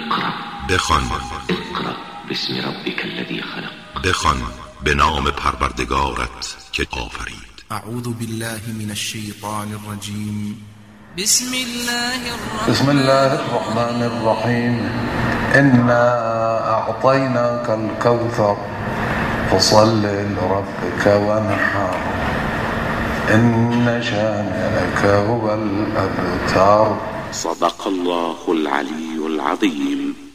بخوان. اقرأ باسم ربك الذي خلق. بخوان به نام پروردگارت که آفرید. اعوذ بالله من الشیطان الرجیم. بسم الله الرحمن الرحیم. إنا أعطيناك الكوثر فصل لربك وانحر إن شانئك هو الأبتر. صدق الله العلي العظيم.